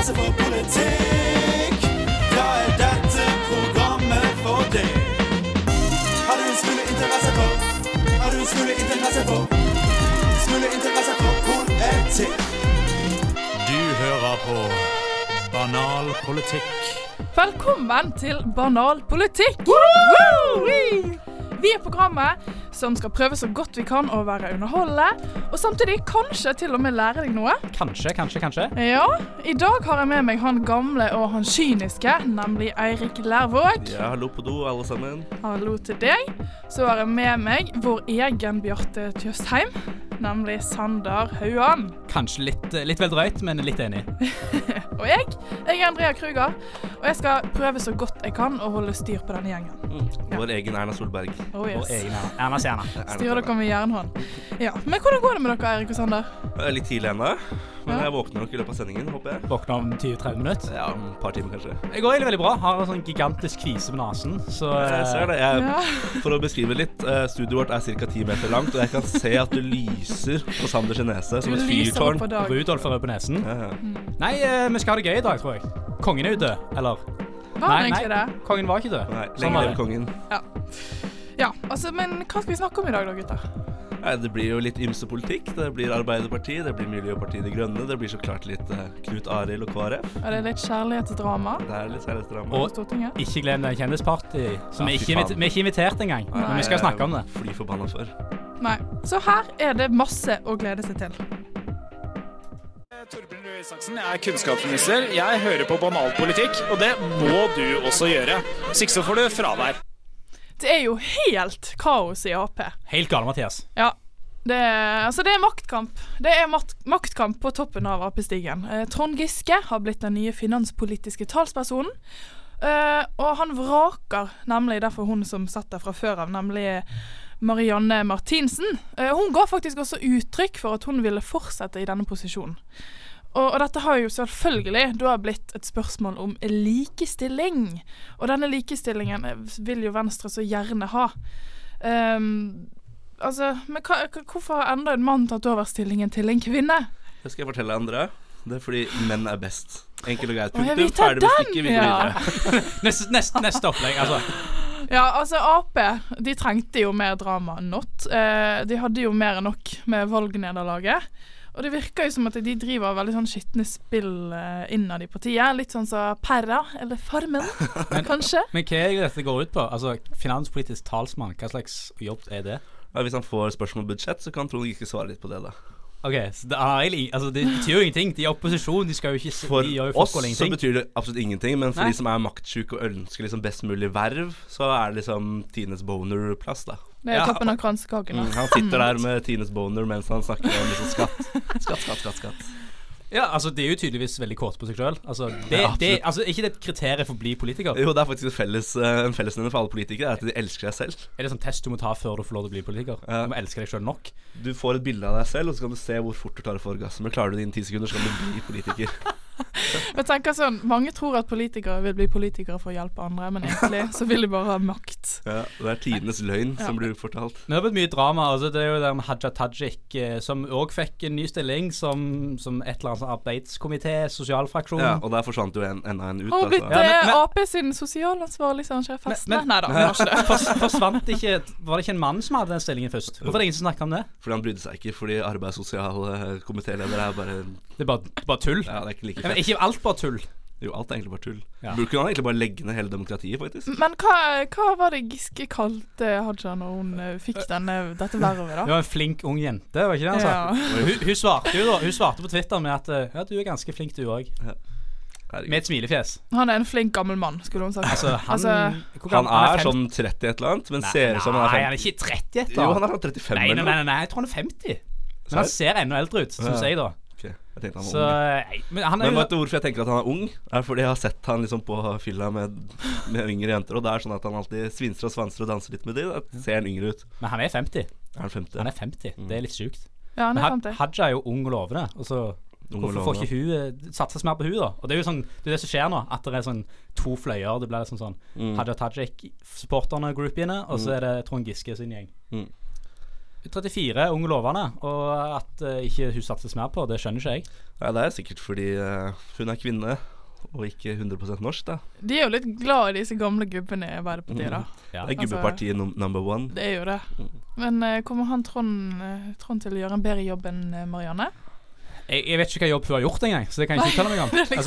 interesse for politikk, da dette programmet for deg. Har du en smule interesse for? Har du en smule interesse for? Smule interesse for politikk. Du hører på Banal politikk. Velkommen til Banal politikk. Vi programmet som skal prøve så godt vi kan å være underholdende, og samtidig kanskje til og med lære deg noe. Kanskje. Ja, i dag har jeg med meg han gamle og han kyniske, nemlig Eirik Lærvåg. Ja, hallo på do, alle sammen. Hallo til deg. Så har jeg med meg vår egen Bjarte Tjøstheim, nemlig Sander Hauan. Kanskje litt vel drøyt, men litt enig. Og jeg er Andrea Kruger, og jeg skal prøve så godt jeg kan å holde styr på denne gjengen. Vår egen Erna Solberg. Oh yes. Vår egen Erna Stjerne. Styrer dere med jernhånd. Ja, men hvordan går det med dere, Eirik og Sander? Litt tidlig ennå, men Ja. jeg våkner nok i løpet av sendingen, håper jeg. Våkner om 20-30 minutter. Ja, om et par timer kanskje. Det går egentlig veldig bra. Har en sånn gigantisk kvise på nasen, så Jeg ser det. Ja. For å beskrive litt, studioet vårt er ca. 10 meter langt, og jeg kan se at det lyser på Sanders nese som et Du lyser opp fyrtårn. på dag. Rudolf er rød på nesen. Ja. Nei, vi skal ha det gøy i dag, tror jeg. Kongen er ute, eller? Var han egentlig det? Kongen var ikke død. Nei, Sånn lenge var leve det. kongen. Ja, altså, men hva skal vi snakke om i dag da, gutter? Nei, det blir jo litt ymse politikk. Det blir Arbeiderpartiet, det blir Miljøpartiet De Grønne, det blir så klart litt Knut Arild og KrF. Er det litt kjærlighetsdrama Det er litt seriøst på Stortinget? Ikke glem det kjendisparty, som Ja, vi fy faen. er ikke invitert engang. Men vi skal snakke om det. Fly forbanna for. Nei, så her er det masse å glede seg til. Torbjørn Røe Isaksen, jeg er kunnskapsminister. Jeg hører på banal politikk, og det må du også gjøre. Hvis ikke så får du fravær. Det er jo helt kaos i AP. Helt gale, Mathias. Ja, det er maktkamp. Det er maktkamp på toppen av AP-stigen. Trond Giske har blitt den nye finanspolitiske talspersonen, og han vraker nemlig derfor hun som satt der fra før av, nemlig Marianne Martinsen. Hun ga faktisk også uttrykk for at hun ville fortsette i denne posisjonen. Og dette har jo selvfølgelig da blitt et spørsmål om likestilling. Og denne likestillingen vil jo Venstre så gjerne ha. Men hvorfor har enda en mann tatt over stillingen til en kvinne? Det skal jeg fortelle andre. Det er fordi menn er best. Enkelt og greit. Å, jeg vil ta Ferdig med den! stykket, vi går Ja. videre. Neste opplegg, altså. Ja, altså Ap, de trengte jo mer drama enn not. De hadde jo mer enn nok med valgnederlaget. Og det virker jo som at de driver veldig sånn skittende spill innad i partiet. Litt sånn som Perra, eller Farmen, kanskje. Men hva er dette går ut på? Altså, finanspolitisk talsmann, hva slags jobb er det? Ja, hvis han får spørsmål om budsjett, så kan Trond ikke svare litt på det da. Ok, så det betyr jo ingenting. De er opposisjon, de skal jo ikke For de gjør jo oss fuck all så ingenting. betyr det absolutt ingenting, men for Nei. de som er maktsyke og ønsker liksom best mulig verv, så er det liksom Tines boner-plass da. Det er Ja. toppen av kransekakene. Han sitter der med Tines boner mens han snakker om liksom skatt. Ja, altså det er jo tydeligvis veldig kort på seg selv. Altså, Ja, altså ikke det et kriterium for å bli politiker. Jo, det er faktisk en fellesnevner for alle politikere, er at de elsker seg selv. Er det sånn test du må ta før du får lov til å bli politiker? Ja. Du må elske deg selv nok. Du får et bilde av deg selv, og så kan du se hvor fort du klarer å få orgasme. Klarer du det innen 10 sekunder, så kan du bli politiker. Jeg tenker sånn, mange tror at politikere vil bli politikere for å hjelpe andre, men egentlig så vil de bare ha makt. Ja, det er tidenes løgn som blir fortalt. Det har blitt mye drama. Altså, det er jo den Hadia Tajik som også fikk en ny stilling som et eller annet sånn arbeidskomité, sosialfraksjon. Ja, og der forsvant jo enda en ut. Han har blitt Altså. Ja, men- AP sin sosialansvarlig, så han skjer festene. Men- Neida, han har ikke det. Forsvant ikke. Var det ikke en mann som hadde den stillingen først? Hvorfor er det ingen som snakker om det? Fordi han brydde seg ikke, fordi arbeids- og sosialkomitéleder er bare Det er bare tull. Ja, det er ikke like Men fett. ikke alt bare tull. Jo, alt er egentlig bare tull. Ja. Burde kunne han egentlig bare legge ned hele demokratiet, faktisk. Men hva var det Giske kalte Hadia når hun fikk dette vervet da? Det var en flink ung jente, var ikke det han sa? Ja. Hun svarte jo da. Hun svarte på Twitter med at ja, du er ganske flink du også. Herregud. Med et smilefjes. Han er en flink gammel mann, skulle hun sagt. Altså, hvor Han gammel- er sånn 30 et eller annet, men ser ut som han Nei, er han er 50. ikke 30 et Jo, eller han annet. er sånn 35 Nei, eller noe. jeg tror han er 50. Men han Serr? ser enda eldre ut, synes Ja. jeg da. Ok, jeg tenkte han Så, var ung. nei, men han er Men jo vet du hvorfor jeg tenker at han er ung? Er fordi jeg har sett han liksom på fylla med yngre jenter, og det er sånn at han alltid svinser og svanser og danser litt med dem. Da ser han yngre ut. Men han er 50. Er han 50? Han er 50. Det er litt sykt. Ja, han Men er 50. Hadia er jo ung og lovende, og så Ung og hvorfor får lovende. ikke hun satses mer på hun da? Og det er jo sånn, det er det som skjer nå, at det er sånn to fløyer. Det blir liksom sånn Hadia Tajik-supporterne, groupiene, og så er det Trond Giske sin gjeng. 34, unge lovende, og at ikke hun satses mer på, det skjønner ikke jeg. Ja, det sikkert fordi hun kvinne og ikke 100% norsk, da. De jo litt glad i disse gamle gubbene i Arbeiderpartiet, da. Ja. Det gubbepartiet number one. Det jo det. Men kommer han Trond til å gjøre en bedre jobb enn Marianne? Jeg vet ikke hva jobb hun har gjort engang, så det kan jeg ikke uttale meg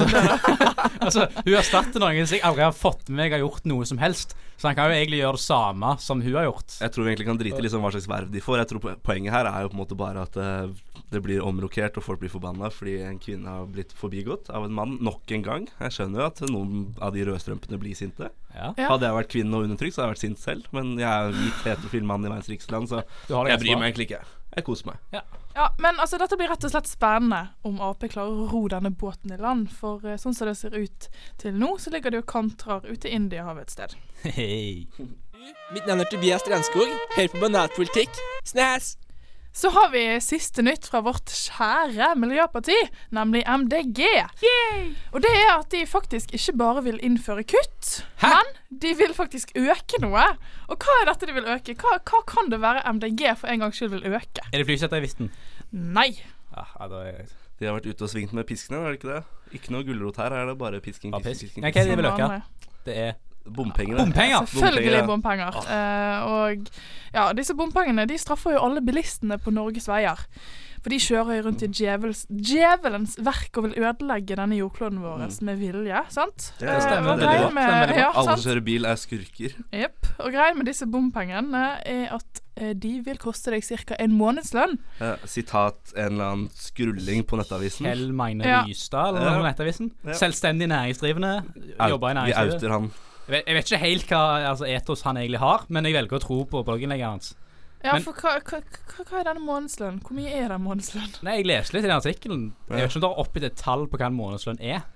om. Altså, hun erstatter noen som jeg aldri har fått med meg har gjort noe som helst. Så han kan jo egentlig gjøre det samme som hun har gjort. Jeg tror vi egentlig kan drite liksom hva slags verv de får. Jeg tror poenget her jo på en måte bare at det blir omrokert, og folk blir forbanna fordi en kvinne har blitt forbigått av en mann nok en gang. Jeg skjønner jo at noen av de rødstrømpene blir sinte. Ja. Hadde jeg vært kvinne og undertrykt, så hadde jeg vært sint selv. Men jeg hvit, heterofil mann i verdens rikeste land, så jeg bryr meg egentlig ikke. Jeg koser meg. Ja, men altså, dette blir rett og slett spennende om AP klarer å ro denne båten i land. For sånn som det ser ut til nå, så ligger det jo kantrar ute i Indiahavet et sted. Hei. Mitt navn Tobias Strandskog. Hør på Banalpolitikk. Snæs! Så har vi siste nytt fra vårt kjære miljøparti, nemlig MDG. Yay! Og det at de faktisk ikke bare vil innføre kutt, men de vil faktisk øke noe. Og hva dette de vil øke? Hva kan det være MDG for en gangs skyld vil øke? Det flysettervisten? Nei. Ja, da De har vært ute og svingt med piskene, det ikke det? Ikke noe gulrot her, det bare pisking. Nei, hva de vil øke? Det bompengene. Selvfølgelig bompenger. Og ja, disse bompengene de straffer jo alle bilistene på Norges veier. For de kjører jo rundt i djevelens verk og vil ødelegge denne jordkloden vår med vilje, sant? Det stemmer veldig godt. Alle som kjører bil skurker. Jepp. Og greien med disse bompengene at de vil koste deg ca. en månedslønn. Sitat en eller annen skrulling på Nettavisen. Kjell Magne Lystad eller noe på Nettavisen. Selvstendig næringsdrivende, jobber i næringslivet. Vi outer han. Jeg vet ikke helt hva etos han egentlig har, men jeg velger å tro på blogginnlegget hans. Ja, for hva denne månedslønn? Hvor mye denne månedslønn? Nei, jeg leste litt i den artikkelen. Jeg vet ikke om det har oppgitt et tall på hva en månedslønn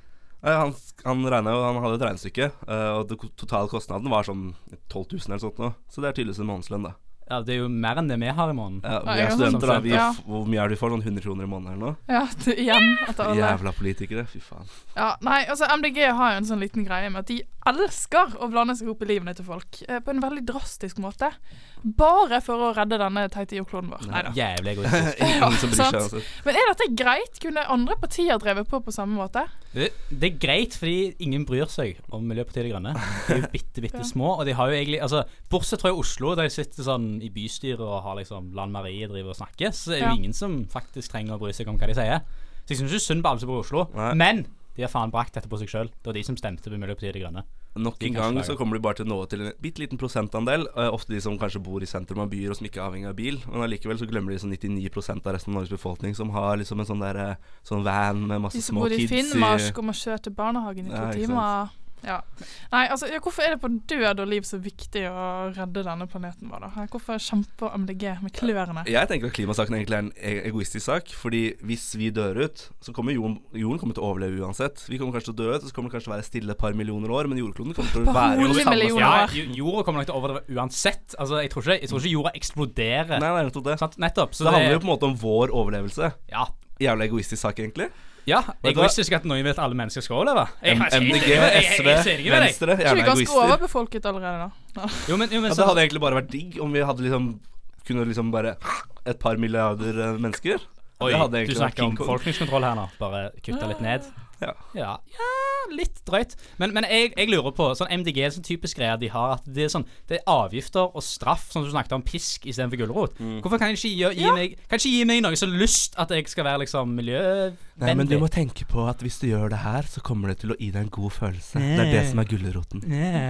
Han regnet jo, han hadde et regnestykke, og det totale kostnaden var sånn 12 000 eller sånt nå. Så det tydeligvis en månedslønn, da. Ja, det jo mer enn det vi har i måneden. Ja, vi studenter, da. Hvor mye det vi får? Sånn 100 kroner i måneden eller noe? Ja, igjen. Jævla politikere, fy faen. Ja, nei, altså MDG har jo en sånn liten greie med at de elsker å blande seg opp i livene til folk på en veldig drastisk måte. Bare for å redde denne teite jordkloden vår. Neida. Jævlig egoistisk. Men dette greit? Kunne andre partier drevet på samme måte? Det greit, fordi ingen bryr seg om Miljøpartiet De Grønne. De jo bitte små, og de har jo egentlig, altså, bortsett fra i Oslo, der de sitter sånn i bystyret og har liksom Lan Marie driver og snakker, så det jo ingen som faktisk trenger å bry seg om hva de sier. Så jeg synes ikke synd på alle som bor i Oslo. Men de har faen brakt dette på seg selv. Det var de som stemte på Miljøpartiet De Grønne. Nok en gang så kommer de bare til å nå til en bitte liten prosentandel. Ofte de som kanskje bor i sentrum av byer og som ikke er avhengig av bil. Men allikevel så glemmer de sånn 99% av resten av Norges befolkning som har liksom en sånn van med masse små kids. De som bor i Finnmark og må kjøre til barnehagen i 2 timer. Ja. Nei, altså, hvorfor er det på død og liv så viktig å redde denne planeten vår, da? Hvorfor kjemper MDG med klørene? Jeg tenker at klimasaken egentlig er en egoistisk sak, fordi hvis vi dør ut, så kommer jorden kommer til å overleve uansett. Vi kommer kanskje til å dø ut, så kommer det kanskje være stille et par millioner år, men jordkloden kommer til å være jo samme. Ja, jorda kommer nok til å overleve uansett. Altså, jeg tror ikke jorda eksploderer. Nei, nettopp det. Nettopp. Så det handler jo på en måte om vår overlevelse. Ja. Jævla egoistisk sak, egentlig. Ja, egoistisk at noen vet alle mennesker skal overleve. MDG, SV, Venstre, jævla egoister. Vi ganske overbefolket allerede da. Jo, men det hadde egentlig bare vært digg om vi hadde kunne bare et par milliarder mennesker. Oi, du snakker om folkekontroll her nå. Bare kutte litt ned. Ja, litt drøyt. Men jeg lurer på, sånn MDG er sånn typisk greie de har, at det er sånn, det er avgifter og straff, som du snakket om pisk i stedet for gulrot. Hvorfor kan de ikke gi meg noe så lyst at jeg skal være liksom miljøvennlig? Nei, men du må tenke på at hvis du gjør det her, så kommer det til å gi deg en god følelse. Det er det som er gulroten.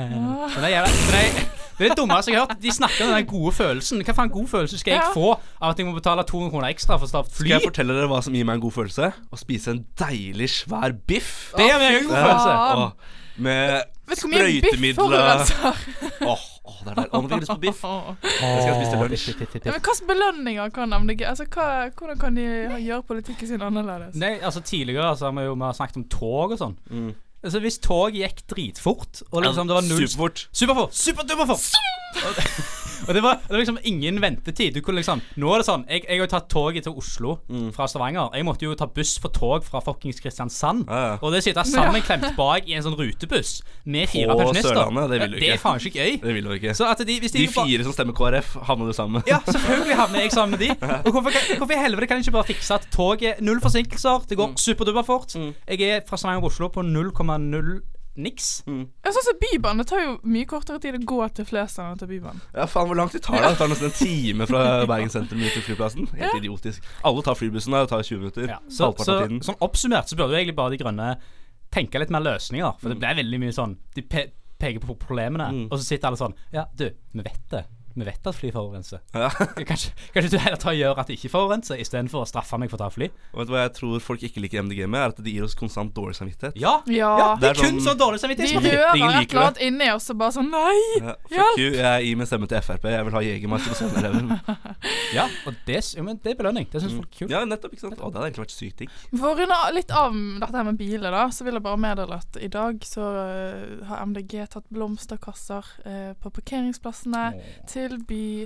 Det er det dummeste jeg har hørt. De snakker om den gode følelsen. Hva faen god følelse skal jeg få av at jeg må betale 200 kroner ekstra for å starte fly? Skal jeg fortelle dere hva som gir meg en god følelse? Å spise en deilig svær biff. Det gjør meg en god følelse. Med sprøytemidler. Det er der. Nå vil jeg lyst på biff. Jeg skal spise til lunsj. Men hva belønninger kan MDG? Altså, hvordan kan de gjøre politikken sin annerledes? Nei, altså tidligere har vi jo snakket om tog og sånn. Altså hvis tog gikk dritfort og liksom det var null Superfort og det var liksom ingen ventetid. Du kunne liksom nå det sånn jeg har jo tatt toget til Oslo fra Stavanger. Jeg måtte jo ta buss for tog fra fuckings Kristiansand. Og det sitter sammenklemt bak i en sånn rutebuss med 4 pensjonister. Det er faen ikke gøy. Det vil du ikke. Så at de 4 som stemmer KrF havner du sammen. Ja, selvfølgelig havner jeg sammen med de. Og hvorfor i helvete kan jeg ikke bare fikse at toget 0 forsinkelser, det går superduper fort. Jeg er fra Stavanger og Oslo på 0,0 niks. Jeg synes at Bybanen, det tar jo mye kortere tid å gå til Flesland enn til Bybanen. Ja, faen, hvor langt det tar det? Det tar nesten en time fra Bergen sentrum ut til flyplassen. Helt idiotisk. Alle tar flybussen der, det tar 20 minutter. Ja. Så sånn oppsummert så burde jo egentlig bare de grønne tenke litt mer løsninger. For det ble veldig mye sånn de peker på problemene, og så sitter alle sånn ja, du, vi vet at fly forurenser. Ja. Kanskje du heller gjør at det ikke forurenser i stedet for å straffe meg for å ta fly. Og vet du hva jeg tror folk ikke liker MDG med? Er at de gir oss konstant dårlig samvittighet. Ja, det er kun sånn dårlig samvittighet. De rører et eller annet inni oss og bare sånn nei, fuck you, jeg gir min stemme til FrP. Jeg vil ha Jegermeister og sånn. Ja, og det er belønning. Det synes folk er kult. Ja, nettopp, ikke sant? Det hadde egentlig vært sykt ting. For å runde litt av dette her med biler da, så vil jeg bare meddele at i dag så har MDG tatt blomsterkasser på parkeringsplassene til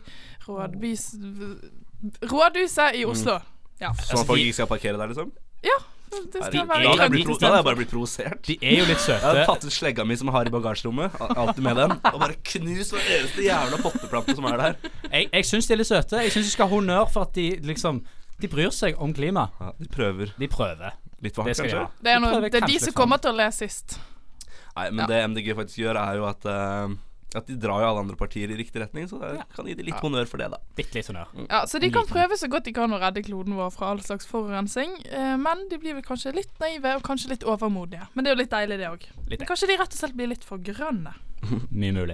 Rådhuset i Oslo. Ja. Sånn at folk ikke skal parkere der, liksom? Ja, det skal være Da hadde jeg bare blitt provosert. De er jo litt søte. Jeg hadde tatt ut slegga mi som jeg har i bagasjerommet, alltid med den, og bare knust hver eneste jævla potteplante som er der. Jeg synes de er litt søte. Jeg synes de skal ha honnør for at de liksom de bryr seg om klima. Ja, de prøver. Litt for hardt, kanskje? Det er de som kommer til å le sist. Nei, men det MDG faktisk gjør er jo at de drar jo alle andre partier i riktig retning. Så jeg kan gi de litt honnør for det da. Litt honnør. Ja, så de kan prøve så godt de kan å redde kloden vår fra all slags forurensing, men de blir vel kanskje litt naive og kanskje litt overmodige. Men det er jo litt deilig det også. Kanskje de rett og slett blir litt for grønne. Mye mulig.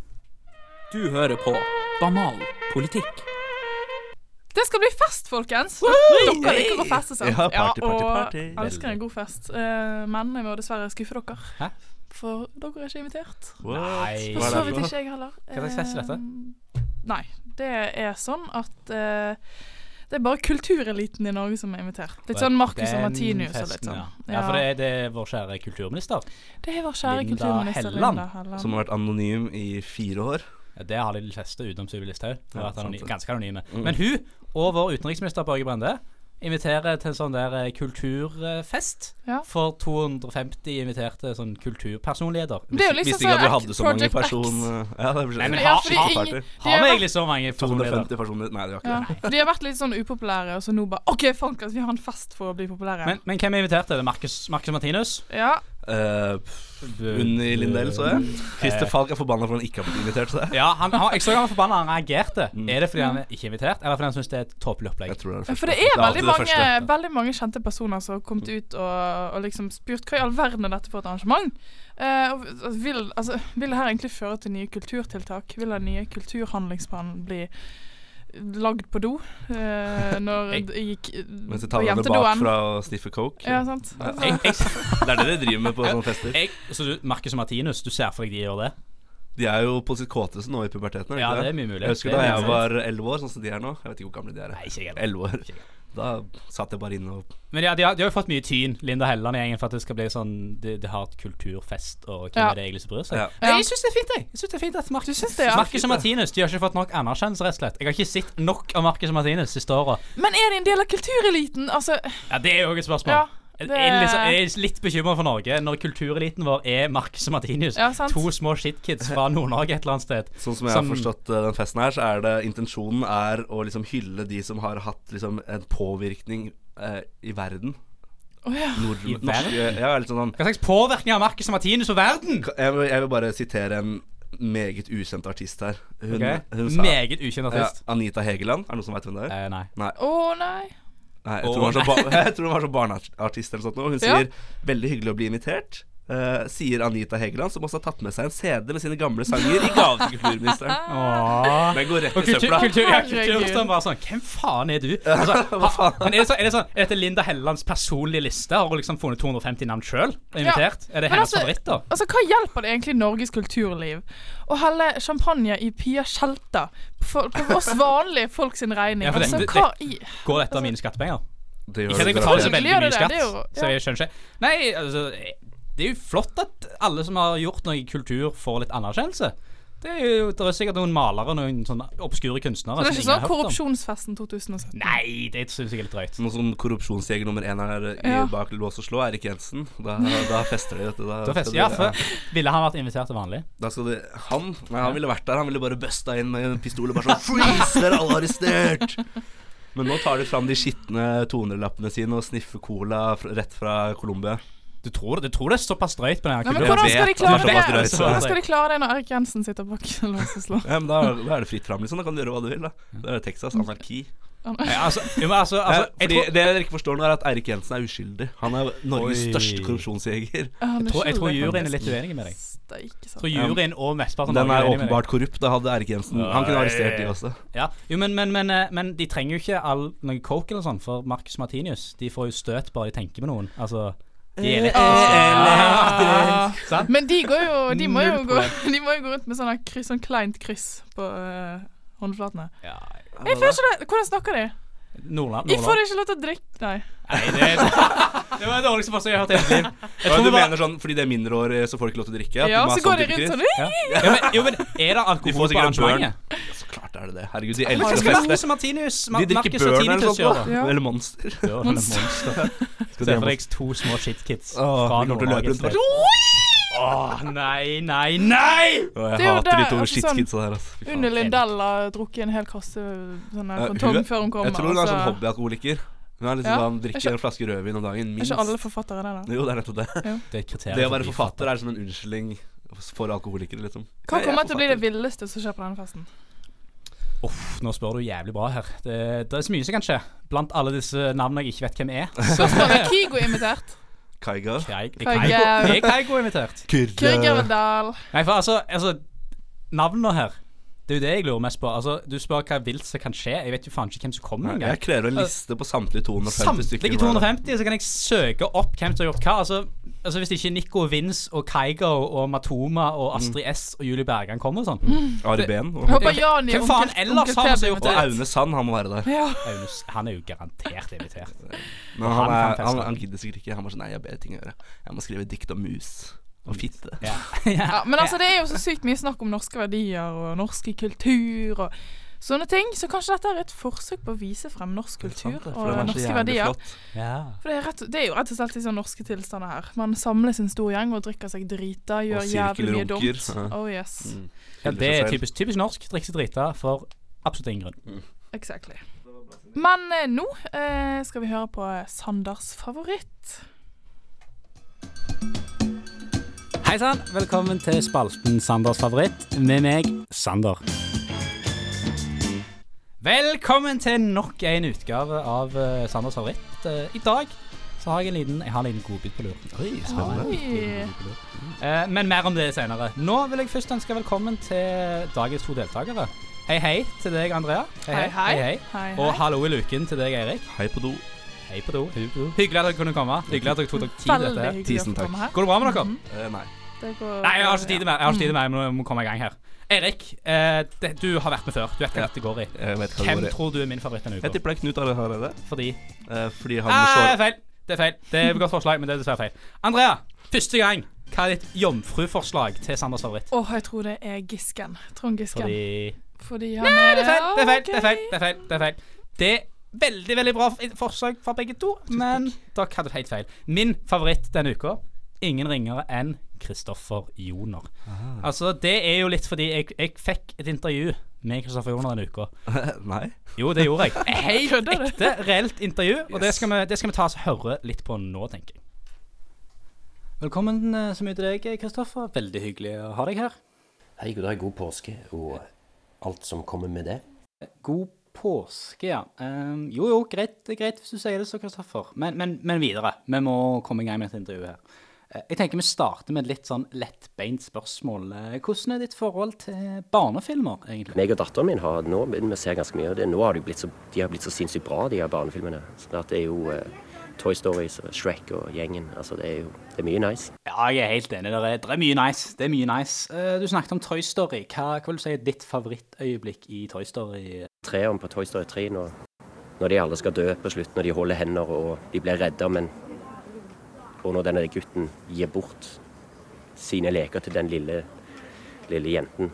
Du hører på Banal politikk. Det skal bli fest, folkens. Dere liker å feste, sant? Ja, party. Og elsker en god fest. Men jeg må dessverre skuffe dere. Hæ? For dere er ikke invitert. Nei. For så vidt ikke jeg heller. Hva slags fest er dette? Nei, det er sånn at det er bare kultureliten i Norge som er invitert. Litt sånn Marcus og Martinus og litt sånn. Ja, for det er vår kjære kulturminister. Det er vår kjære kulturminister Linda Helland. Som har vært anonym i 4 år. Ja, det har de fleste utenom Sylvi Listhaug. Ganske anonyme. Men hun og vår utenriksminister Børge Brende inviterer til en sånn der kulturfest for 250 inviterte sånn kulturpersonligheter. Det er jo liksom sånn at vi hadde så mange personer. Ja, det blir har vi egentlig så mange 250 personer? Nei, det var ikke det. De har vært litt sånn upopulære, og så nå bare ok, folkens, vi har en fest for å bli populære. Men hvem er invitert? Er det Marcus Martinus? Ja. Unni Lindell, så jeg. Christer Falk er forbannet for han ikke har blitt invitert, så jeg. Ja, jeg så han var forbannet, han reagerte. Er det fordi han er ikke invitert, eller fordi han synes det er et tåpelig opplegg? Jeg tror det er det første. For det er veldig mange kjente personer som har kommet ut og liksom spurt hva i all verden er dette for et arrangement. Vil det her egentlig føre til nye kulturtiltak? Vil den nye kulturhandlingsplanen bli lagd på do når jeg gikk mens jeg tar henne bak fra å sniffe coke? Ja, sant. Det er det de driver med på sånne fester. Så Marcus og Martinus, du ser for deg de gjør det? De er jo på sitt kåteste nå i puberteten. Ja, det er mye mulig. Jeg husker da jeg var 11 år, sånn som de er nå. Jeg vet ikke hvor gamle de er. Nei, ikke 11 år. Da satt jeg bare inne og Men de har jo fått mye tyn, Linda Helland i gjengen, for at det skal bli sånn de har et kulturfest, og hvem er det egentlig som bryr seg? Jeg synes det er fint, jeg synes det er fint at Marcus og Martinus, de har ikke fått nok anerkjennelse, rett og slett. Jeg har ikke sett nok av Marcus og Martinus siste året. Men er det en del av kultureliten? Altså ja, det er jo et spørsmål. Jeg er litt bekymret for Norge når kultureliten vår er Marcus og Martinus, to små shitkids fra Nord-Norge et eller annet sted. Sånn som jeg har forstått den festen her, så er det intensjonen er å liksom hylle de som har hatt liksom en påvirkning i verden. I verden? Ja, litt sånn. Hva slags påvirkning har Marcus og Martinus på verden? Jeg vil bare sitere en meget ukjent artist her. Hun sa, meget ukjent artist? Anita Hegeland. Er det noen som vet hvem det er? Nei. Nei, jeg tror hun var så barneartist eller sånt nå. Hun sier, veldig hyggelig å bli invitert, sier Anita Hegeland, som også har tatt med seg en CD med sine gamle sanger i gave til kulturministeren. Den går rett i søpla. Kulturministeren bare sånn, hvem faen er du? Men er det sånn Linda Hellands personlige liste? Har hun liksom funnet 250 navn selv invitert? Er det hennes favoritter? Altså, hva hjelper det egentlig Norges kulturliv å helle champagne i Pia Tjelta på oss vanlige folk sin regning? Går dette av mine skattepenger? Ikke at jeg betaler så veldig mye skatt, så jeg skjønner ikke. Nei, altså det er jo flott at alle som har gjort noe i kultur får litt anerkjennelse. Det er sikkert noen malere, noen sånne obskure kunstnere. Så det er ikke sånn korrupsjonsfesten 2017? Nei, det synes jeg er litt drøyt. Noen sånn korrupsjonsjeger nummer 1 her bak lås og slå, Erik Jensen. Da fester de, vet du. For ville han vært invitert til vanlig? Da skal han ville vært der. Han ville bare busta inn med en pistol og bare sånn freeze, dere er alle arrestert. Men nå tar de fram de skittende 200-lappene sine og sniffer cola rett fra Colombia. Du tror det er såpass drøyt på denne kulturen? Men hvordan skal de klare det når Erik Jensen sitter bak lås og slå? Ja, men da er det fritt fram, liksom. Da kan du gjøre hva du vil, da. Det er Texas, anarki. Fordi det dere ikke forstår nå, er at Erik Jensen er uskyldig. Han er Norges største korrupsjonsjeger. Jeg tror juryen er litt uenig med deg. Jeg tror juryen og mestparten den er åpenbart korrupt. Da hadde Erik Jensen han kunne arrestert de også. Ja, jo, men de trenger jo ikke noe coke eller sånn for Marcus Martinius. De får jo støt bare de tenker med noen. Altså men de må jo gå rundt med sånn kleint kryss på håndflatene. Jeg føler ikke det. Hvordan snakker de? Nordland. Jeg får ikke lov til å drikke. Nei, det var det dårligste forslag jeg har hørt i hele liv. Du mener sånn fordi det er mindre år så får de ikke lov til å drikke? Ja, så går de rundt sånn. Jo, men er det alkohol på arrangementet? Så klart er det. Herregud, de elsker å feste. De drikker Burn eller sånt. Eller Monster. Se for deg 2 små shitkids fra Nord-Norge. Nei Jeg hater de 2 shitkidsa der, altså. Under Lindell har drukket en hel kasse sånne kontong før hun kommer. Jeg tror hun er sånn hobbyalalkoholiker. Hun er liksom sånn, drikker en flaske rødvin om dagen minst. Er ikke alle forfattere det da? Jo, det er nettopp det. Det å være forfatter er som en unnskyldning for alkoholikere, liksom. Hva kommer til å bli det villeste som skjer på denne festen? Nå spør du jævlig bra her. Det er så mye som kan skje blant alle disse navnene jeg ikke vet hvem er. Så er Kygo invitert. Kaiga. Er Kaigo invitert? Kyrgervedal. Nei, for altså navnene her, det er jo det jeg lurer mest på. Altså, du spør hva vilt som kan skje. Jeg vet jo faen ikke hvem som kommer engang. Jeg krever en liste på samtlige 250 stykker. Samtlige 250, så kan jeg søke opp hvem som har gjort hva. Altså hvis ikke Nico Vince og Kaiga og Matoma og Astrid S og Julie Bergan kommer og sånn. Ari Ben. Hvem faen ellers har vi gjort det? Og Aune Sand, han må være der. Ja. Han er jo garantert invitert. Men han gidder sikkert ikke. Han må sånn, nei, jeg har bedre ting å gjøre. Jeg må skrive dikt om mus og fitte. Men altså, det er jo så sykt mye snakk om norske verdier og norske kultur og sånne ting, så kanskje dette er et forsøk på å vise frem norsk kultur og norske verdier. For det er jo rett og slett sånn norske tilstander her. Man samles en stor gjeng og drikker seg drita, gjør jævlig mye dumt. Oh yes. Det er typisk norsk, drikke seg drita for absolutt ingen grunn. Exactly. Men nå skal vi høre på Sanders favoritt. Hei sann, velkommen til spalten Sanders favoritt med meg, Sander. Velkommen til nok en utgave av Sanders favoritt. I dag så har jeg en liten godbit på lur. Oi, spennende. Men mer om det senere. Nå vil jeg først ønske velkommen til dagens 2 deltakere. Hei til deg, Andrea. Hei. Og hallo i luken til deg, Eirik. Hei på do. Hyggelig at dere kunne komme. Hyggelig at dere tok dere tid til dette. Tusen takk. Går det bra med dere? Nei. Nei, jeg har ikke tid til mer. Jeg må komme i gang her. Erik, du har vært med før. Du vet hva dette går i. Hvem tror du er min favoritt denne uka? Jeg tipper det er Knut allerede. Fordi han det er feil. Det er et godt forslag, men det er dessverre feil. Andrea, første gang. Hva er ditt jomfruforslag til Sanders favoritt? Jeg tror det er Gisken. Trond Gisken. Fordi han Nei, det er feil. Det er veldig, veldig bra forslag fra begge to, men dere hadde helt feil. Min favoritt denne uka, ingen ringere enn Kristoffer Joner. Altså, det er jo litt fordi jeg fikk et intervju med Kristoffer Joner denne uka. Nei? Jo, det gjorde jeg. Helt ekte, reelt intervju, og det skal vi ta oss høre litt på nå, tenker jeg. Velkommen så mye til deg, Kristoffer. Veldig hyggelig å ha deg her. Hei, god dag, god påske, og alt som kommer med det. God påske, ja. Jo, greit hvis du sier det så, Kristoffer. Men videre. Vi må komme i gang med dette intervjuet her. Jeg tenker vi starter med et litt sånn lettbeint spørsmål. Hvordan er ditt forhold til barnefilmer, egentlig? Meg og datteren min har nå begynt å se ganske mye av det. Nå har de blitt så sinnssykt bra, de her barnefilmene. Så det er jo Toy Stories, Shrek og gjengen. Altså, det er mye nice. Ja, jeg er helt enig. Det er mye nice. Det er mye nice. Du snakket om Toy Story. Hva vil du si er ditt favorittøyeblikk i Toy Story? Treeren på Toy Story 3 når de alle skal dø på slutten, når de holder hender og de blir reddet, men Og når denne gutten gir bort sine leker til den lille jenten,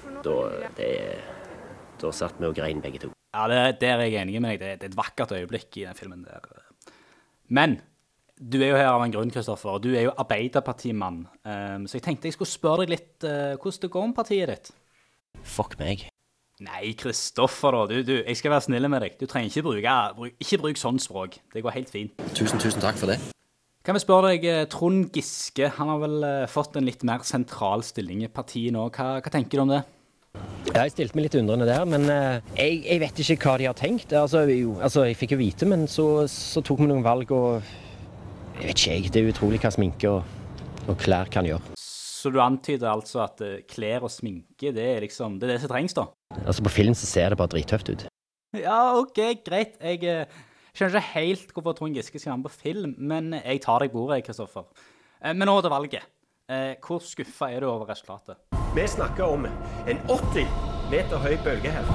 da satt vi og grein begge to. Ja, der er jeg enig med deg. Det er et vakkert øyeblikk i den filmen der. Men du er jo her av en grunn, Kristoffer, og du er jo Arbeiderpartimann. Så jeg tenkte jeg skulle spørre deg litt hvordan det går med partiet ditt. Fuck meg. Nei, Kristoffer da. Jeg skal være snill med deg. Du trenger ikke bruke sånn språk. Det går helt fint. Tusen takk for det. Kan vi spørre deg, Trond Giske, han har vel fått en litt mer sentral stilling i partiet nå. Hva tenker du om det? Jeg stilte meg litt undrende der, men jeg vet ikke hva de har tenkt. Altså, jeg fikk jo vite, men så tok vi noen valg, og jeg vet ikke, det er utrolig hva sminke og klær kan gjøre. Så du antyder altså at klær og sminke, det er det som trengs da? Altså, på film så ser det bare drittøft ut. Ja, ok, greit. Jeg skjønner ikke helt hvorfor Trond Giske skal være med på film, men jeg tar deg på ordet, Kristoffer. Men nå til valget. Hvor skuffet er du over resultatet? Vi snakker om en 80 meter høy bølge her.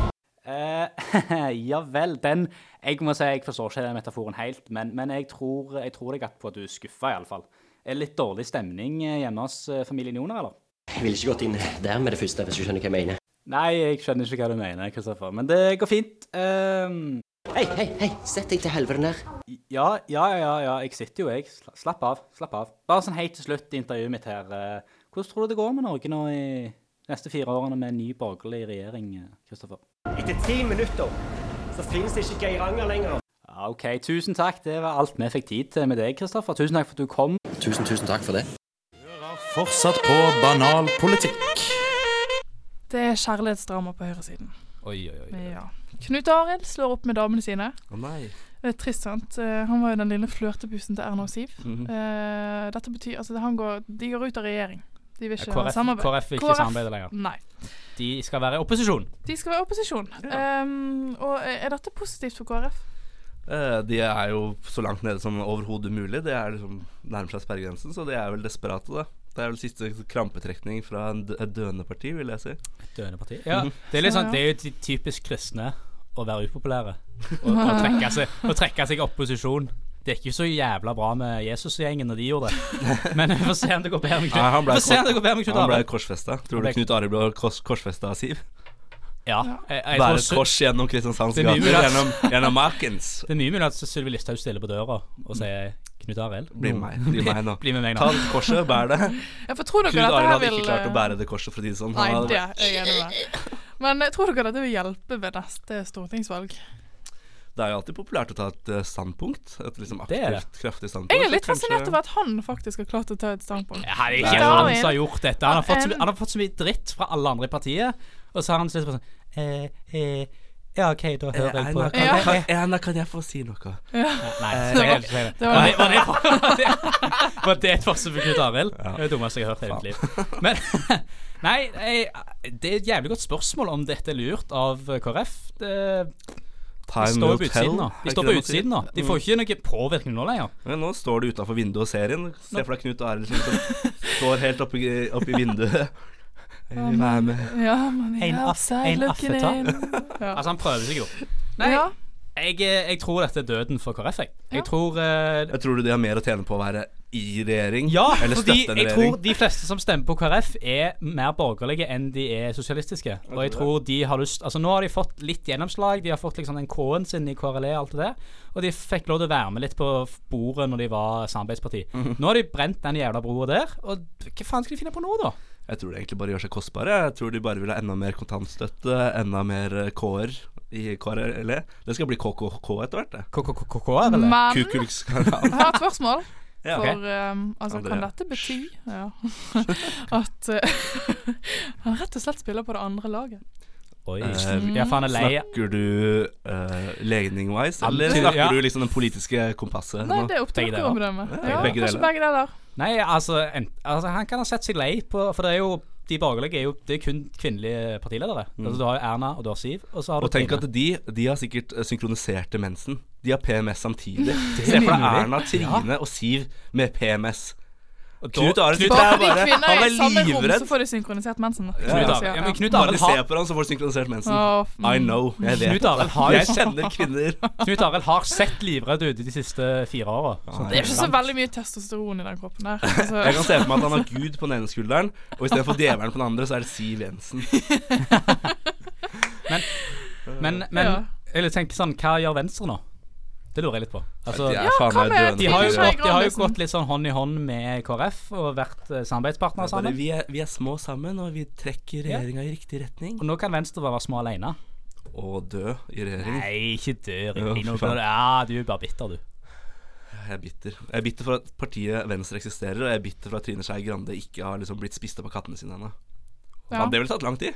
Ja vel, jeg må si jeg forstår ikke den metaforen helt, men jeg tror deg på at du er skuffet i alle fall. Er det litt dårlig stemning hjemme hos familien Joner, eller? Jeg ville ikke gått inn der med det første, hvis du skjønner hva jeg mener. Nei, jeg skjønner ikke hva du mener, Kristoffer, men det går fint. Hei, sett deg til helvete ned. Ja, jeg sitter jo, jeg. Slapp av. Bare sånn helt til slutt i intervjuet mitt her. Hvordan tror du det går med Norge nå i neste 4 årene med en ny borgerlig regjering, Kristoffer? Etter 10 minutter så finnes det ikke Geiranger lenger. Ja, ok, tusen takk. Det var alt vi fikk tid til med deg, Kristoffer. Tusen takk for at du kom. Tusen takk for det. Fortsatt på banal politikk. Det er kjærlighetsdrama på høyresiden. Oi. Ja. Knut Arild slår opp med damene sine. Nei. Det er trist, sant? Han var jo den lille flørtebussen til Erna og Siv. Dette betyr, altså de går ut av regjering. De vil ikke ha samarbeid. KrF vil ikke samarbeide lenger. Nei. De skal være opposisjon. Ja. Og er dette positivt for KrF? De er jo så langt nede som overhodet mulig. Det er liksom nærmere seg sperregrensen, så de er vel desperate da. Det er vel siste krampetrekning fra et døende parti, vil jeg si. Et døende parti? Ja, det er litt sånn, det er jo typisk kristne å være upopulære og trekke seg opposisjon. Det er ikke så jævla bra med Jesus-gjengen når de gjorde det. Men vi får se om det går bedre med Knut. Han ble korsfestet. Tror du Knut Arild ble korsfestet av Siv? Ja. Bare et kors gjennom Kristiansands gater, gjennom Markens. Det er mye mulig at Sylvi Listhaug stiller på døra og sier Knut Arild. Bli med meg nå. Bli med meg nå. Ta det korset, bær det. Knut Arild hadde ikke klart å bære det korset, for å si det sånn. Nei, det er jeg enig med. Men tror dere dette vil hjelpe ved neste stortingsvalg? Det er jo alltid populært å ta et standpunkt. Et liksom aktivt, kraftig standpunkt. Jeg er litt fascinert over at han faktisk har klart å ta et standpunkt. Ja, det er ikke han som har gjort dette. Han har fått så mye dritt fra alle andre i partiet, og så har han slitt på sånn ja, ok, da hører jeg på. Kan jeg få si noe? Ja. Nei, var det et forsøk for Knut Arild? Det er det dummeste jeg har hørt i mitt liv. Men, nei, det er et jævlig godt spørsmål om dette er lurt av KrF. De står på utsiden nå. De får ikke noe påvirkning nå lenger. Men nå står det utenfor vinduet og serien. Se for deg Knut Arild som står helt oppi vinduet. En affeta. Altså han prøver seg jo. Nei, jeg tror dette er døden for KrF. Jeg tror du de har mer å tjene på å være i regjering? Ja, eller fordi jeg tror de fleste som stemmer på KrF er mer borgerlige enn de er sosialistiske. Og jeg tror de har lyst. Altså nå har de fått litt gjennomslag. De har fått liksom den K-en sin i KRLE og alt det der. Og de fikk lov til å være med litt på bordet når de var samarbeidsparti. Nå har de brent den jævla broa der. Og hva faen skal de finne på nå da? Jeg tror det egentlig bare gjør seg kostbare. Jeg tror de bare vil ha enda mer kontantstøtte, enda mer K-er i KRLE. Det skal bli KKK etter hvert. KKK, eller? Men jeg har et spørsmål. Ja, for kan dette bety at han rett og slett spiller på det andre laget? Oi. Snakker du legning-wise, eller snakker du liksom den politiske kompasset? Nei, det er opp til dere å bedømme. Begge deler. Nei, altså han kan ha sett seg lei på, for det er jo de borgerlige det er kun kvinnelige partiledere. Altså du har jo Erna og du har Siv, og så har du og tenk at de har sikkert synkronisert demensen. De har PMS samtidig. Se for deg Erna, Trine og Siv med PMS. Knut Arild sitter Bare der fordi bare, kvinner han er er i samme rom, livredd. så får de synkronisert mensen. Knut Bare Arild se har på han, så får du synkronisert mensen. Åh, I know, jeg vet. Knut Arild har jo Jeg kjenner kvinner. Knut Arild har sett livredd ut de siste 4 åra. Det er ikke så veldig mye testosteron i den kroppen der. Altså. Jeg kan se for meg at han har Gud på den ene skulderen, og i stedet for djevelen på den andre, så er det Siv Jensen. Men Ja. jeg tenker sånn, hva gjør Venstre nå? Det lurer jeg litt på. Altså, De er faen meg døende. de har jo Skei gått Grandesen. litt sånn hånd i hånd med KrF og vært samarbeidspartnere Bare, sammen. vi er små sammen, og vi trekker regjeringa i riktig retning. Og nå kan Venstre bare være små alene. Og dø i regjering. Nei, ikke dør Jo, i noe. for faen. Ja, du er bare bitter, du. Jeg er bitter. Jeg er bitter for at partiet Venstre eksisterer, og jeg er bitter for at Trine Skei Grande ikke har liksom blitt spist opp av kattene sine ennå. Ja. Faen, det ville tatt lang tid.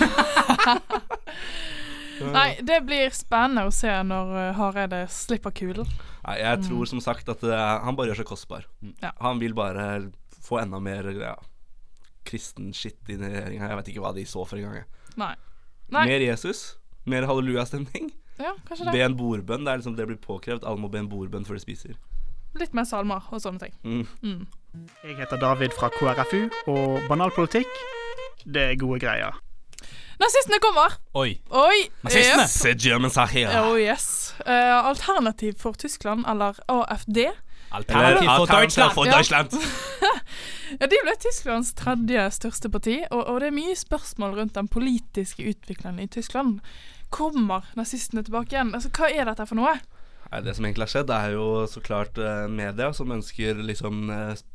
Nei, det blir spennende å se når Hareide slipper kulen. Nei, jeg tror som sagt at han bare gjør seg kostbar. Ja. Han vil bare få enda mer kristen shit inn i regjeringa. Jeg vet ikke hva de så for en gang. Nei. Mer Jesus, mer hallelujah-stemning. Ja, kanskje Be det. en bordbønn. Det er liksom det blir påkrevd. Alle må be en bordbønn før de spiser. Litt mer salmer og sånne ting. Jeg heter David fra KrFU, og banalpolitikk, det er gode greier. Nazistene kommer! Oi. Oi! Nazistene? Yes. Se Germans are here. Oh yes. Alternativ for Tyskland, eller AFD. Alternativ for Deutschland. For Ja. Deutschland. Ja, De ble Tysklands tredje største parti, og det er mye spørsmål rundt den politiske utviklingen i Tyskland. Kommer nazistene tilbake igjen? Altså, Hva er dette for noe? Nei, det som egentlig har skjedd, er jo så klart media som ønsker liksom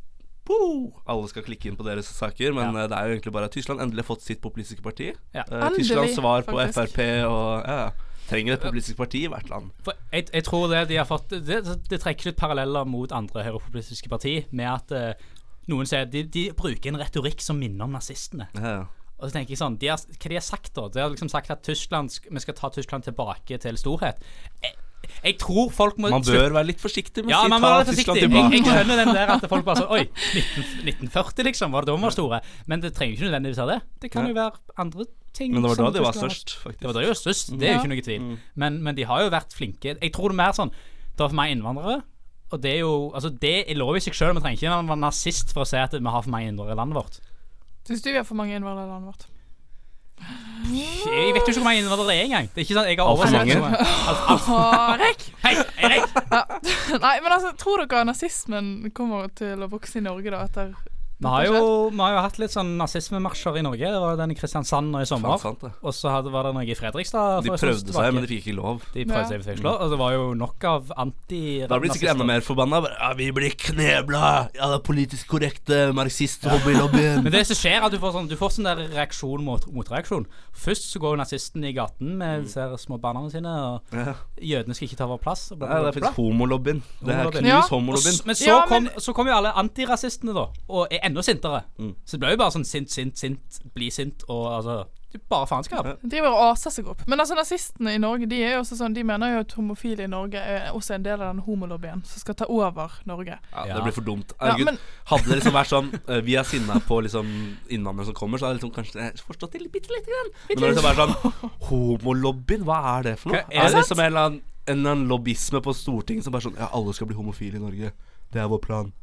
alle skal klikke inn på deres saker, men det er jo egentlig bare at Tyskland endelig har fått sitt populistiske parti. Ja. Tysklands svar på faktisk. Frp og trenger et populistisk parti i hvert land. For jeg tror det de har fått det trekker litt paralleller mot andre høyrepopulistiske parti, med at noen sier de bruker en retorikk som minner om nazistene. Ja. Og så tenker jeg sånn, hva de har sagt da? De har liksom sagt at vi skal ta Tyskland tilbake til storhet. Jeg tror folk må Man bør være litt forsiktig med ja, å si man må ta være Tyskland forsiktig. tilbake. Jeg skjønner den der at folk bare sånn oi, 1940 liksom, var det da de var store? Men det trenger ikke nødvendigvis være det. Det kan jo være andre ting. Men det var som da de var Tyskland størst, faktisk. Det var da de var størst, det er jo ikke noe tvil. Men de har jo vært flinke. Jeg tror det er mer sånn, det var for mange innvandrere, og det er jo, altså det er lov i seg selv. Vi trenger ikke være nazist for å si at vi har for mange innvandrere i landet vårt. Syns du vi har for mange innvandrere i landet vårt? Jeg vet jo ikke hvor mange innvandrere det er engang. Det er ikke sånn, jeg har oversett Erik! Hei, Erik! Nei, men altså, tror dere nazismen kommer til å vokse i Norge da etter Vi har jo hatt litt sånn nazismemarsjer i Norge. Det var den i Kristiansand nå i sommer. Sant, det. Og så var det noe i Fredrikstad. De prøvde seg, men de fikk ikke lov. De prøvde seg, fikk ikke lov. Og det var jo nok av anti-nazister. Da blir de sikkert enda mer forbanna. Vi blir knebla av den politisk korrekte marxist-hobbylobbyen. Men det som skjer, er at du får sånn der reaksjon mot reaksjon. Først så går jo nazisten i gaten med disse små barna sine, og jødene skal ikke ta vår plass. Nei, det er faktisk homolobbyen. Det er Homolobbyen. knus homolobbyen. Men så kom jo alle antirasistene da, og er enda sintere. Så det ble jo bare sånn sint, bli sint, og altså, det er bare faenskap. De driver og aser seg opp. Men altså, nazistene i Norge, de er jo også sånn, de mener jo at homofile i Norge er også en del av den homolobbyen som skal ta over Norge. Ja, det blir for dumt. Ja, Herregud, men- hadde det liksom vært sånn vi er sinna på liksom innvandrere som kommer, så hadde jeg liksom kanskje forstått det bitte lite grann. Men når det liksom er sånn homolobbyen, hva er det for noe? Hva- er Er det det liksom en eller annen lobbyisme på Stortinget som bare sånn ja, alle skal bli homofile i Norge. Det er vår plan.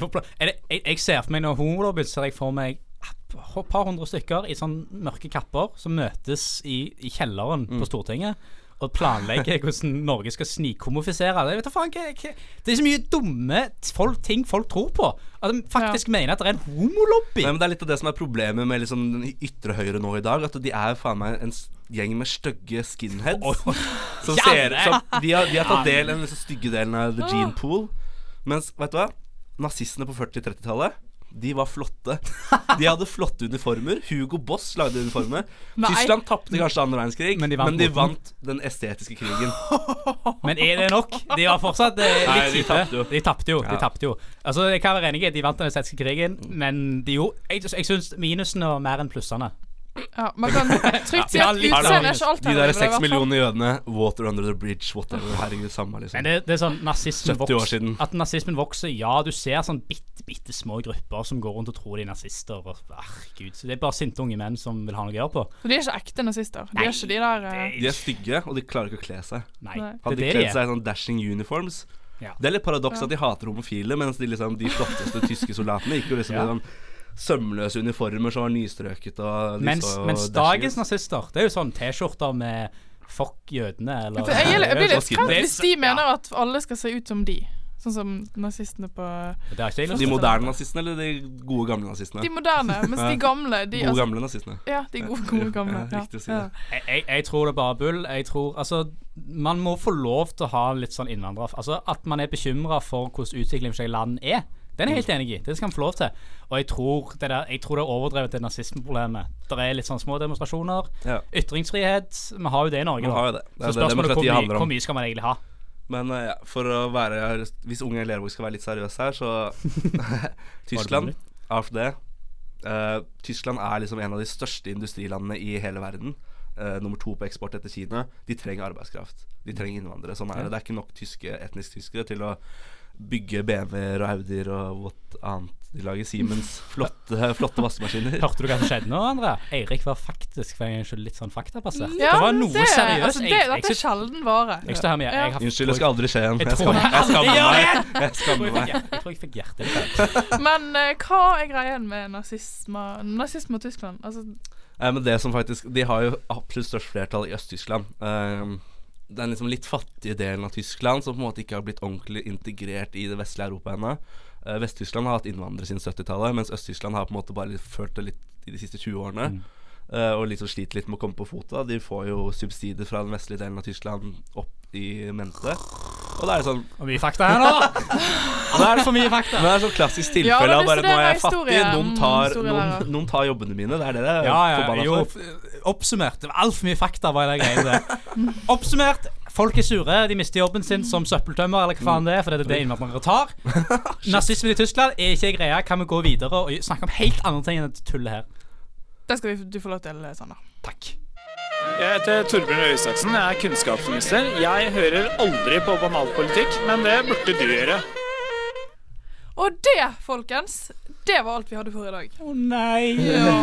Jeg ser for meg når homolobbyen, ser jeg for meg et par hundre stykker i sånn mørke kapper som møtes i kjelleren på Stortinget og planlegger hvordan Norge skal snikhomofisere. Det vet du faen ikke. Det er så mye dumme ting folk tror på. At de faktisk mener at det er en homolobby. Nei, men det er litt av det som er problemet med liksom den ytre høyre nå i dag. At de er faen meg en gjeng med stygge skinheads som ser som, de har tatt del i den liksom stygge delen av the gene pool. Mens, vet du hva? Nazistene på 40-30-tallet, de var flotte. De hadde flotte uniformer. Hugo Boss lagde uniformer. Tyskland tappte kanskje andre verdenskrig, men de vant den estetiske krigen. Men er det nok? De var fortsatt Nei, litt kjipe. De tapte jo. Altså, jeg kan være enig i de vant den estetiske krigen, men jeg synes minusene var mer enn plussene. Ja, man kan trygt si at utseende er ikke alt De her. der 6 millioner jødene, water under the bridge, whatever. Herregud, samme liksom. Men det er sånn, nazismen 70 år siden. At nazismen vokser, ja, du ser sånn bitte små grupper som går rundt og tror de er nazister, og gud, så det er bare sinte unge menn som vil ha noe å gjøre på. Så de er ikke ekte nazister. De er ikke de der De er stygge, og de klarer ikke å kle seg. Nei, Nei. Hadde de kledd seg i sånn dashing uniforms, Det litt paradoks at de hater homofile, mens de flotteste tyske soldatene gikk jo liksom i sånn sømløse uniformer som var nystrøket og mens dagens nazister, det jo sånn t-skjorter med fuck jødene eller jeg blir litt skremt hvis de mener at alle skal se ut som de. Sånn som nazistene på de moderne nazistene eller de gode gamle nazistene? De moderne, mens de gamle gode gamle nazistene. Ja, de gode gamle. Riktig å si det. Jeg tror det er bare bull. Jeg tror, man må få lov til å ha litt sånn innvandrere. At man er bekymret for hvordan utviklingen i land er. Den er jeg helt enig i. Det skal man få lov til. Og jeg tror det er overdrevet det nazismeproblemet. Det er litt sånn små demonstrasjoner. Ytringsfrihet. Vi har jo det i Norge. Så spørsmålet hvor mye skal man egentlig ha? Men for å være hvis Unge Lervåg skal være litt seriøs her, så Tyskland, AfD Tyskland er liksom en av de største industrilandene i hele verden. Nummer 2 på eksport etter Kina. De trenger arbeidskraft. De trenger innvandrere. Sånn er det. Det er ikke nok etnisk tyskere til å bygge BMW-er og Audier og what annet de lager. Siemens, flotte vaskemaskiner. Hørte du hva som skjedde nå, André? Eirik var faktisk litt sånn faktabasert. Ja, det var noe seriøst. Dette er sjelden vare. Unnskyld, det skal aldri skje igjen. Jeg skammer meg. Jeg tror jeg fikk hjertet. Men hva er greien med nazisme og Tyskland? Men det som faktisk de har jo absolutt størst flertall i Øst-Tyskland. Den liksom litt fattige delen av Tyskland som på en måte ikke har blitt ordentlig integrert i det vestlige Europa ennå. Vest-Tyskland har hatt innvandrere siden 70-tallet, mens Øst-Tyskland har på en måte bare ført det litt i de siste 20 årene. Og liksom sliter litt med å komme på fot. De får jo subsidier fra den vestlige delen av Tyskland opp i mente. Og da er det sånn Og mye fakta her nå. Da er det for mye fakta. Men det er sånn klassisk tilfelle av bare nå er jeg fattig, noen tar jobbene mine. Det er det forbanna for. Oppsummert. Det var alt for mye fakta var det greiene der. Oppsummert. Folk er sure, de mister jobben sin som søppeltømmer eller hva faen det er, for det er det innvandrere tar. Nazismen i Tyskland er ikke greia. Kan vi gå videre og snakke om helt andre ting enn dette tullet her? Det skal du få lov til, Sander. Takk. Jeg heter Torbjørn Røe Isaksen, jeg er kunnskapsminister. Jeg hører aldri på banalpolitikk, men det burde du gjøre. Og det, folkens, det var alt vi hadde for i dag. Nei.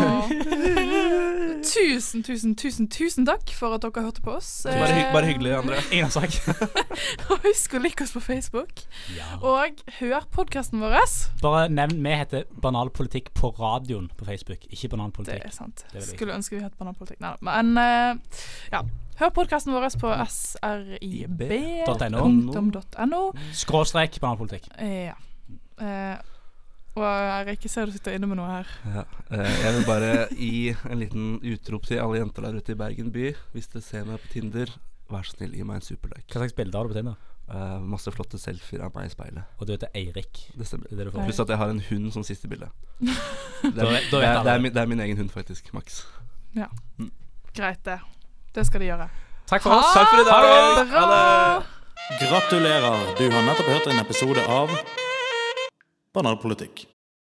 Tusen takk for at dere hørte på oss. Bare hyggelig, André. Ingen sak. Og husk å like oss på Facebook. Og hør podcasten vår. Bare nevn, vi heter Banalpolitikk på radioen på Facebook, ikke Banalpolitikk. Det er sant. Skulle ønske vi het Banalpolitikk. Nei, men hør podcasten vår på srib.no / Banalpolitikk. Ja. Og Eirik, ser du sitter inne med noe her. Jeg vil bare gi en liten utrop til alle jenter der ute i Bergen by. Hvis dere ser meg på Tinder, vær så snill, gi meg en superlike. Hva slags bilder har du på Tinder? Masse flotte selfier av meg i speilet. Og du heter Eirik. Det stemmer. Pluss at jeg har en hund som siste bilde. Det er min egen hund faktisk, Max. Ja, greit det. Det skal de gjøre. Takk for oss. Takk for i dag. Ha det. Gratulerer, du har nettopp hørt en episode av Banalpolitikk.